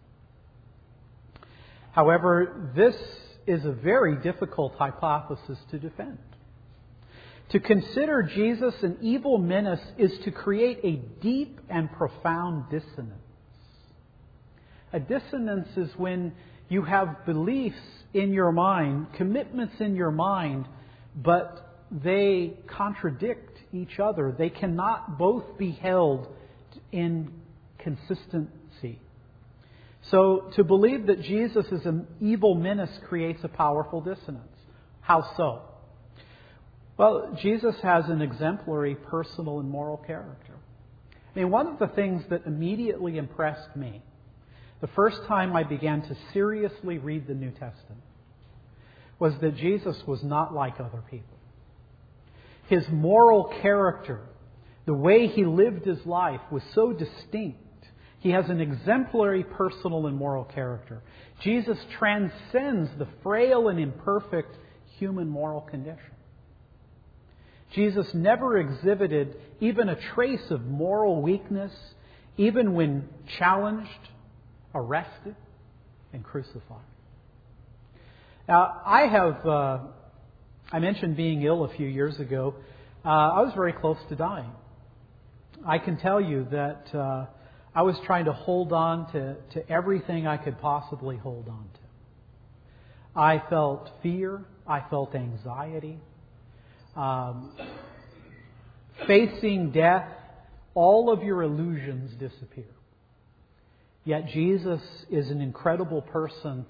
However, this is a very difficult hypothesis to defend. To consider Jesus an evil menace is to create a deep and profound dissonance. A dissonance is when you have beliefs in your mind, commitments in your mind, but they contradict each other. They cannot both be held in consistency. So to believe that Jesus is an evil menace creates a powerful dissonance. How so? Well, Jesus has an exemplary personal and moral character. I mean, one of the things that immediately impressed me the first time I began to seriously read the New Testament was that Jesus was not like other people. His moral character, the way He lived His life, was so distinct. He has an exemplary personal and moral character. Jesus transcends the frail and imperfect human moral condition. Jesus never exhibited even a trace of moral weakness, even when challenged, arrested, and crucified. Now, I have, uh, I mentioned being ill a few years ago. Uh, I was very close to dying. I can tell you that uh, I was trying to hold on to, to everything I could possibly hold on to. I felt fear. I felt anxiety. Um, facing death, all of your illusions disappear. Yet Jesus is an incredible person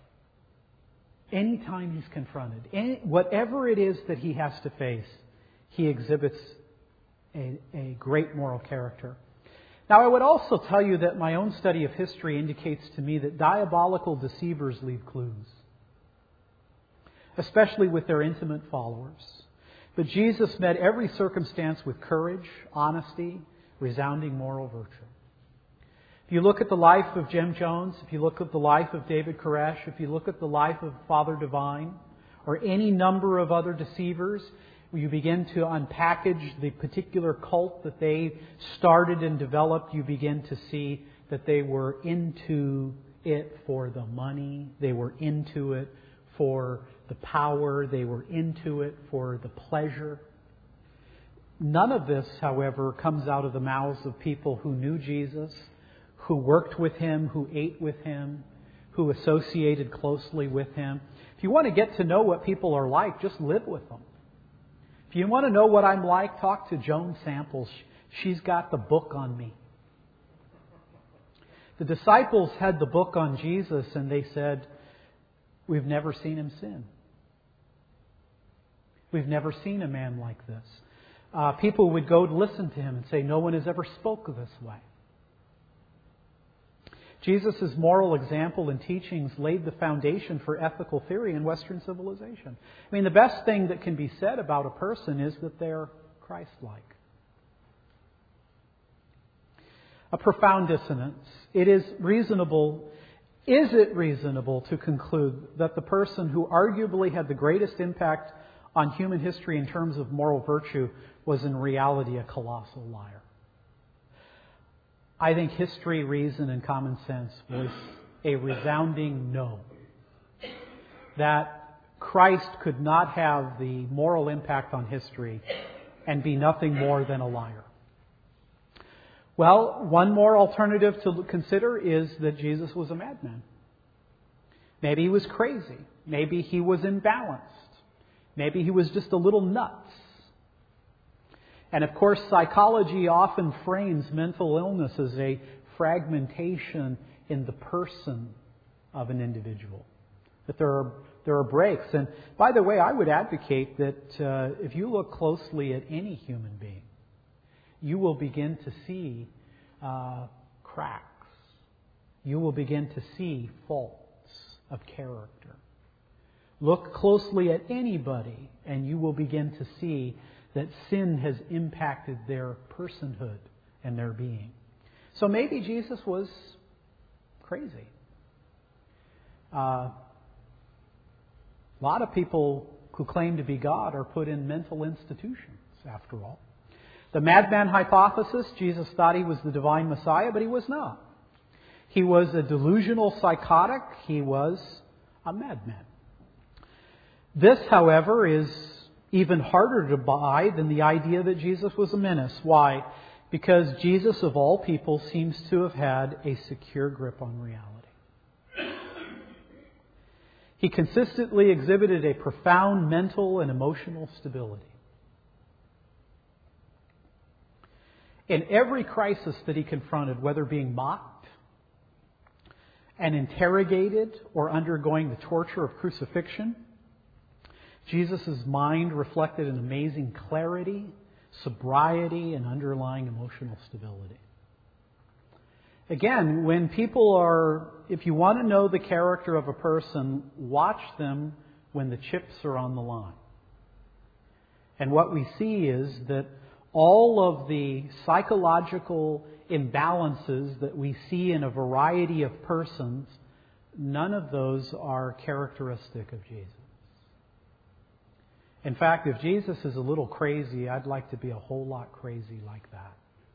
anytime he's confronted. Any, whatever it is that he has to face, he exhibits a, a great moral character. Now, I would also tell you that my own study of history indicates to me that diabolical deceivers leave clues, especially with their intimate followers. But Jesus met every circumstance with courage, honesty, resounding moral virtue. If you look at the life of Jim Jones, if you look at the life of David Koresh, if you look at the life of Father Divine, or any number of other deceivers, you begin to unpackage the particular cult that they started and developed, you begin to see that they were into it for the money, they were into it for the power, they were into it for the pleasure. None of this, however, comes out of the mouths of people who knew Jesus, who worked with Him, who ate with Him, who associated closely with Him. If you want to get to know what people are like, just live with them. If you want to know what I'm like, talk to Joan Samples. She's got the book on me. The disciples had the book on Jesus and they said, we've never seen Him sin. We've never seen a man like this. Uh, people would go to listen to Him and say, no one has ever spoken this way. Jesus' moral example and teachings laid the foundation for ethical theory in Western civilization. I mean, the best thing that can be said about a person is that they're Christ-like. A profound dissonance. It is reasonable, is it reasonable to conclude that the person who arguably had the greatest impact on human history in terms of moral virtue was in reality a colossal liar? I think history, reason, and common sense was a resounding no. That Christ could not have the moral impact on history and be nothing more than a liar. Well, one more alternative to consider is that Jesus was a madman. Maybe he was crazy. Maybe he was imbalanced. Maybe he was just a little nuts. And of course, psychology often frames mental illness as a fragmentation in the person of an individual. That there are there are breaks. And by the way, I would advocate that uh, if you look closely at any human being, you will begin to see uh, cracks. You will begin to see faults of character. Look closely at anybody, and you will begin to see that sin has impacted their personhood and their being. So maybe Jesus was crazy. Uh, a lot of people who claim to be God are put in mental institutions, after all. The madman hypothesis, Jesus thought he was the divine Messiah, but he was not. He was a delusional psychotic. He was a madman. This, however, is even harder to buy than the idea that Jesus was a menace. Why? Because Jesus, of all people, seems to have had a secure grip on reality. He consistently exhibited a profound mental and emotional stability. In every crisis that he confronted, whether being mocked and interrogated or undergoing the torture of crucifixion, Jesus' mind reflected an amazing clarity, sobriety, and underlying emotional stability. Again, when people are, if you want to know the character of a person, watch them when the chips are on the line. And what we see is that all of the psychological imbalances that we see in a variety of persons, none of those are characteristic of Jesus. In fact, if Jesus is a little crazy, I'd like to be a whole lot crazy like that.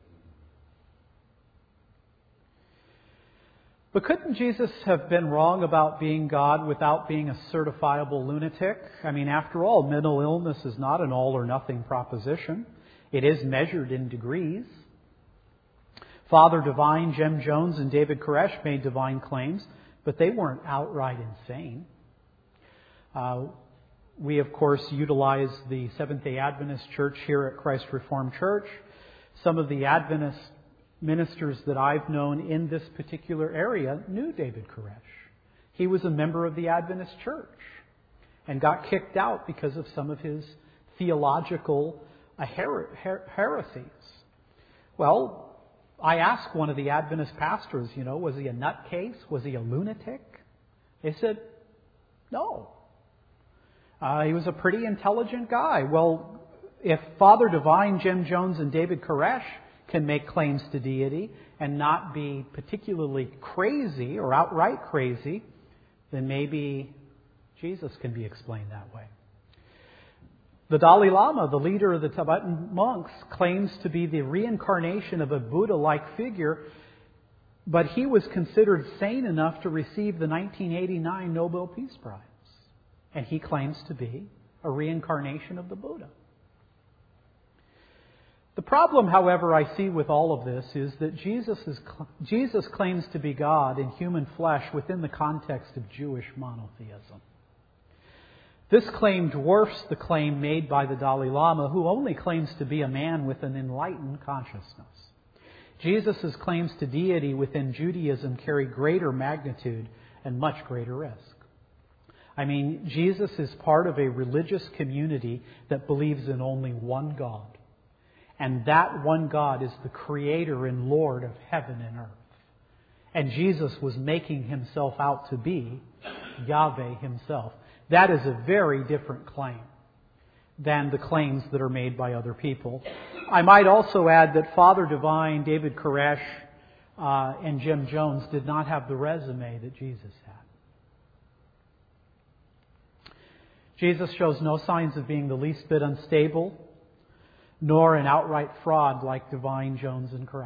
But couldn't Jesus have been wrong about being God without being a certifiable lunatic? I mean, after all, mental illness is not an all or nothing proposition. It is measured in degrees. Father Divine, Jem Jones, and David Koresh made divine claims, but they weren't outright insane. Uh, we, of course, utilize the Seventh-day Adventist Church here at Christ Reformed Church. Some of the Adventist ministers that I've known in this particular area knew David Koresh. He was a member of the Adventist Church and got kicked out because of some of his theological uh, her- her- heresies. Well, I asked one of the Adventist pastors, you know, was he a nutcase? Was he a lunatic? They said, no. Uh, he was a pretty intelligent guy. Well, if Father Divine, Jem Jones, and David Koresh can make claims to deity and not be particularly crazy or outright crazy, then maybe Jesus can be explained that way. The Dalai Lama, the leader of the Tibetan monks, claims to be the reincarnation of a Buddha-like figure, but he was considered sane enough to receive the nineteen eighty-nine Nobel Peace Prize. And he claims to be a reincarnation of the Buddha. The problem, however, I see with all of this is that Jesus, is, Jesus claims to be God in human flesh within the context of Jewish monotheism. This claim dwarfs the claim made by the Dalai Lama, who only claims to be a man with an enlightened consciousness. Jesus' claims to deity within Judaism carry greater magnitude and much greater risk. I mean, Jesus is part of a religious community that believes in only one God. And that one God is the Creator and Lord of heaven and earth. And Jesus was making himself out to be Yahweh himself. That is a very different claim than the claims that are made by other people. I might also add that Father Divine, David Koresh, uh, and Jem Jones did not have the resume that Jesus had. Jesus shows no signs of being the least bit unstable, nor an outright fraud like Divine, Jones, and Koresh.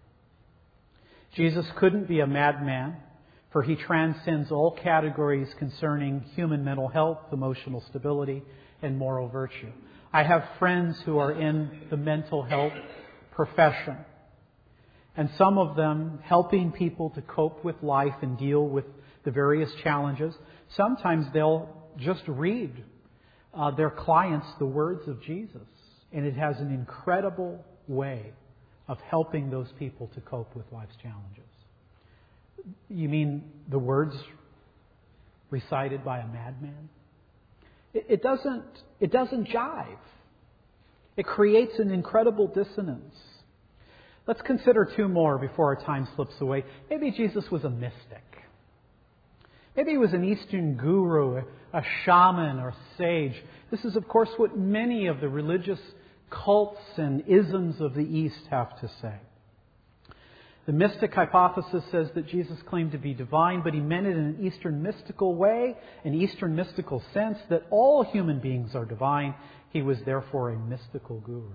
Jesus couldn't be a madman, for he transcends all categories concerning human mental health, emotional stability, and moral virtue. I have friends who are in the mental health profession, and some of them helping people to cope with life and deal with the various challenges. Sometimes they'll just read uh, their clients the words of Jesus, and it has an incredible way of helping those people to cope with life's challenges. You mean the words recited by a madman? It, it doesn't, it doesn't jive. It creates an incredible dissonance. Let's consider two more before our time slips away. Maybe Jesus was a mystic. Maybe he was an Eastern guru, a, a shaman or sage. This is, of course, what many of the religious cults and isms of the East have to say. The mystic hypothesis says that Jesus claimed to be divine, but he meant it in an Eastern mystical way, an Eastern mystical sense that all human beings are divine. He was therefore a mystical guru.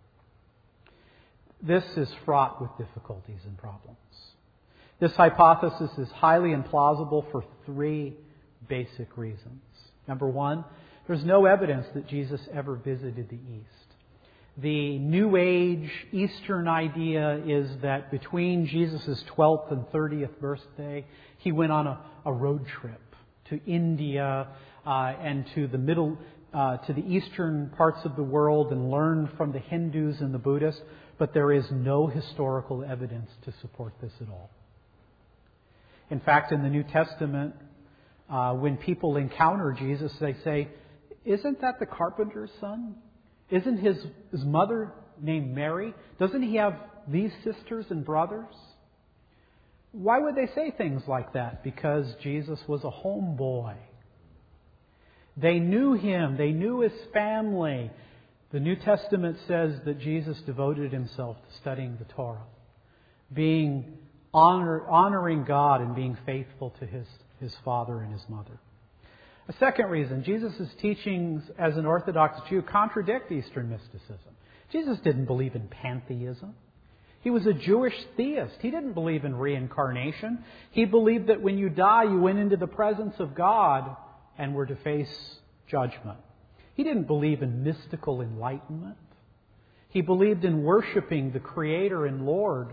This is fraught with difficulties and problems. This hypothesis is highly implausible for three basic reasons. Number one, there's no evidence that Jesus ever visited the East. The New Age Eastern idea is that between Jesus' twelfth and thirtieth birthday, he went on a, a road trip to India uh, and to the middle, uh, to the eastern parts of the world and learned from the Hindus and the Buddhists. But there is no historical evidence to support this at all. In fact, in the New Testament, uh, when people encounter Jesus, they say, "Isn't that the carpenter's son? Isn't his, his mother named Mary? Doesn't he have these sisters and brothers?" Why would they say things like that? Because Jesus was a homeboy. They knew him. They knew his family. The New Testament says that Jesus devoted himself to studying the Torah, being honor, honoring God and being faithful to his, his father and his mother. A second reason, Jesus' teachings as an Orthodox Jew contradict Eastern mysticism. Jesus didn't believe in pantheism. He was a Jewish theist. He didn't believe in reincarnation. He believed that when you die, you went into the presence of God and were to face judgment. He didn't believe in mystical enlightenment. He believed in worshiping the Creator and Lord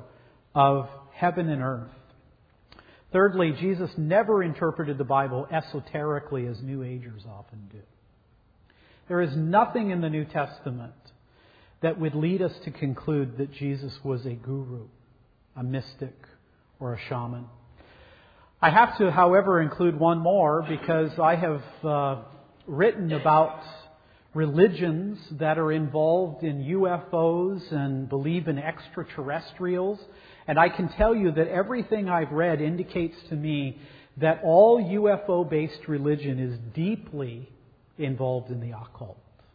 of heaven and earth. Thirdly, Jesus never interpreted the Bible esoterically as New Agers often do. There is nothing in the New Testament that would lead us to conclude that Jesus was a guru, a mystic, or a shaman. I have to, however, include one more because I have uh, written about religions that are involved in U F Os and believe in extraterrestrials. And I can tell you that everything I've read indicates to me that all U F O-based religion is deeply involved in the occult.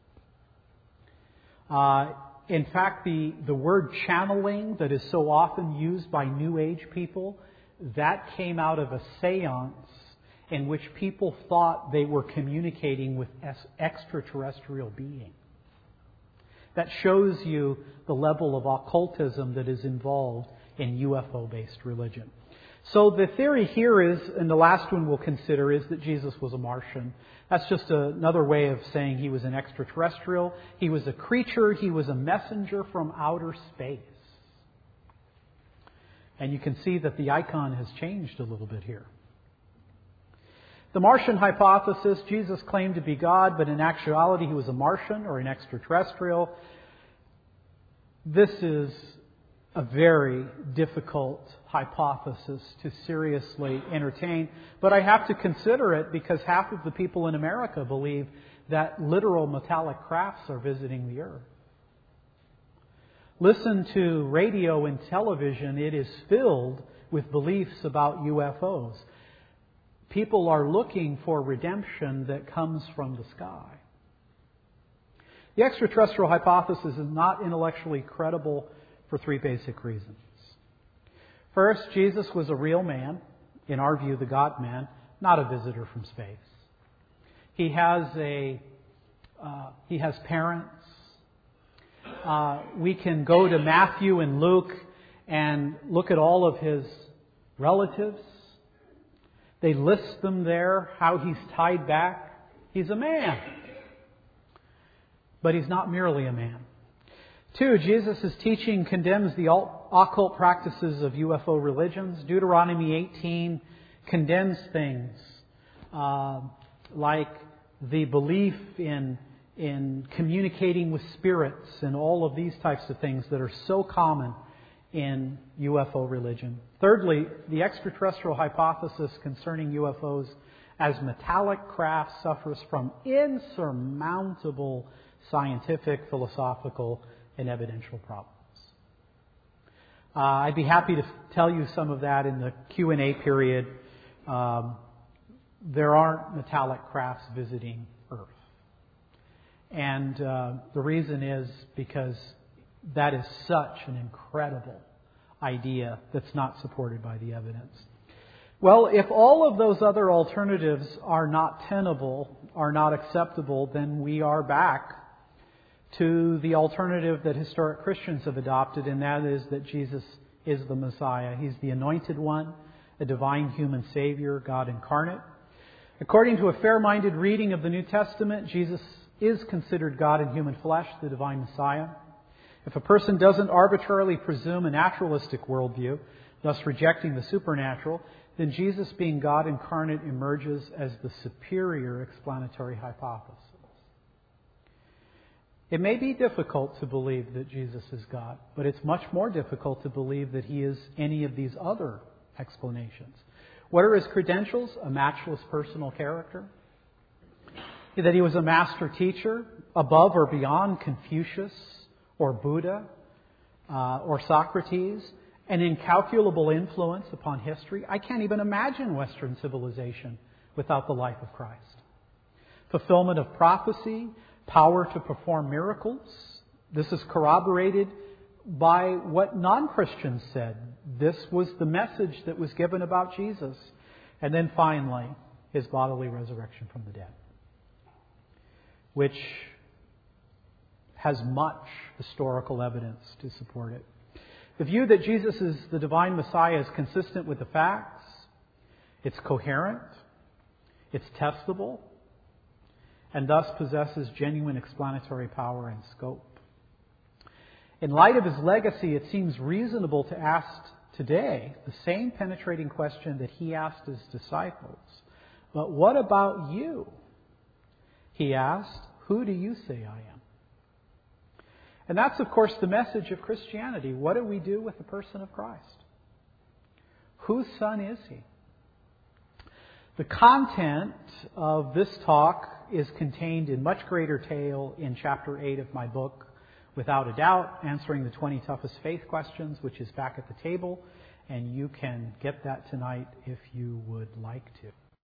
Uh, in fact, the, the word channeling that is so often used by New Age people, that came out of a seance in which people thought they were communicating with extraterrestrial beings. That shows you the level of occultism that is involved in U F O-based religion. So the theory here is, and the last one we'll consider, is that Jesus was a Martian. That's just another way of saying he was an extraterrestrial. He was a creature. He was a messenger from outer space. And you can see that the icon has changed a little bit here. The Martian hypothesis, Jesus claimed to be God, but in actuality he was a Martian or an extraterrestrial. This is a very difficult hypothesis to seriously entertain, but I have to consider it because half of the people in America believe that literal metallic crafts are visiting the earth. Listen to radio and television, it is filled with beliefs about U F Os. People are looking for redemption that comes from the sky. The extraterrestrial hypothesis is not intellectually credible for three basic reasons. First, Jesus was a real man, in our view, the God-man, not a visitor from space. He has a uh, he has parents. Uh, we can go to Matthew and Luke and look at all of his relatives. They list them there, how he's tied back. He's a man. But he's not merely a man. Two, Jesus' teaching condemns the occult practices of U F O religions. Deuteronomy eighteen condemns things uh, like the belief in, in communicating with spirits and all of these types of things that are so common in U F O religion. Thirdly, the extraterrestrial hypothesis concerning U F Os as metallic craft suffers from insurmountable scientific, philosophical, and evidential problems. Uh, I'd be happy to tell you some of that in the Q and A period. Um, there aren't metallic crafts visiting Earth. And uh, the reason is because that is such an incredible idea that's not supported by the evidence. Well, if all of those other alternatives are not tenable, are not acceptable, then we are back to the alternative that historic Christians have adopted, and that is that Jesus is the Messiah. He's the anointed one, a divine human Savior, God incarnate. According to a fair-minded reading of the New Testament, Jesus is considered God in human flesh, the divine Messiah. If a person doesn't arbitrarily presume a naturalistic worldview, thus rejecting the supernatural, then Jesus being God incarnate emerges as the superior explanatory hypothesis. It may be difficult to believe that Jesus is God, but it's much more difficult to believe that He is any of these other explanations. What are His credentials? A matchless personal character. That He was a master teacher, above or beyond Confucius or Buddha uh, or Socrates. An incalculable influence upon history. I can't even imagine Western civilization without the life of Christ. Fulfillment of prophecy, power to perform miracles. This is corroborated by what non-Christians said. This was the message that was given about Jesus. And then finally, His bodily resurrection from the dead, which has much historical evidence to support it. The view that Jesus is the divine Messiah is consistent with the facts. It's coherent. It's testable. And thus possesses genuine explanatory power and scope. In light of His legacy, it seems reasonable to ask today the same penetrating question that he asked his disciples. But what about you? He asked, who do you say I am? And that's, of course, the message of Christianity. What do we do with the person of Christ? Whose son is he? The content of this talk is contained in much greater detail in chapter eight of my book, Without a Doubt, Answering the twenty Toughest Faith Questions, which is back at the table. And you can get that tonight if you would like to.